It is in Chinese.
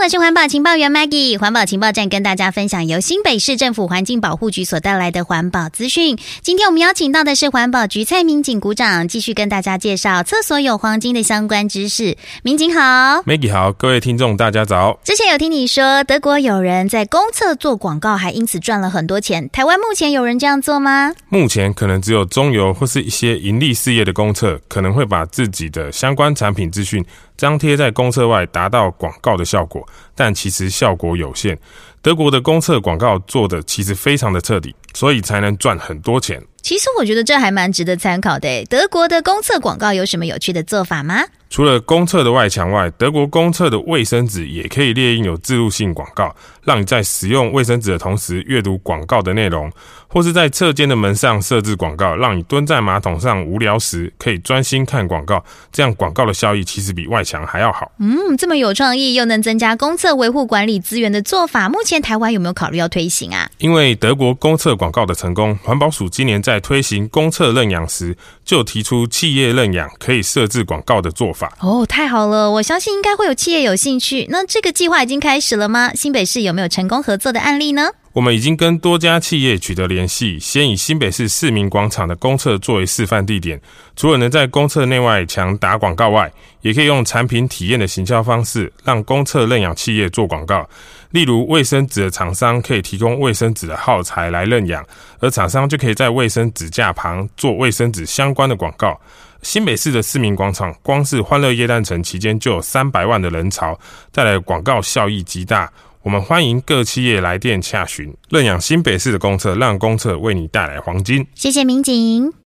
是环保情报员 Maggie， 环保情报站跟大家分享由新北市政府环境保护局所带来的环保资讯。今天我们邀请到的是环保局蔡民警股长，继续跟大家介绍厕所有黄金的相关知识。民警好。 Maggie 好，各位听众大家早。 之前有听你说德国有人在公厕做广告，还因此赚了很多钱，台湾目前有人这样做吗？ 目前可能只有中油或是一些盈利事业的公厕可能会把自己的相关产品资讯张贴在公厕外，达到广告的效果，但其实效果有限。德国的公厕广告做的其实非常的彻底，所以才能赚很多钱。 其实我觉得这还蛮值得参考的。德国的公厕广告有什么有趣的做法吗？ 除了公厕的外墙外，德国公厕的卫生纸也可以列印有置入性广告，让你在使用卫生纸的同时阅读广告的内容，或是在侧间的门上设置广告，让你蹲在马桶上无聊时可以专心看广告，这样广告的效益其实比外墙还要好。 这么有创意又能增加公厕维护管理资源的做法，目前台湾有没有考虑要推行啊？ 因为德国公厕广告的成功，环保署今年在推行公厕认养时，就提出企业认养可以设置广告的做法。 哦，太好了，我相信应该会有企业有兴趣。那这个计划已经开始了吗？新北市有没有成功合作的案例呢？ 我们已经跟多家企业取得联系，先以新北市市民广场的公厕作为示范地点，除了能在公厕内外墙打广告外，也可以用产品体验的行销方式，让公厕认养企业做广告。例如卫生纸的厂商可以提供卫生纸的耗材来认养，而厂商就可以在卫生纸架旁做卫生纸相关的广告。新北市的市民广场，光是欢乐耶诞城期间就有300万的人潮，带来的广告效益极大。我们欢迎各企业来电洽询，认养新北市的公厕，让公厕为你带来黄金。 谢谢民警。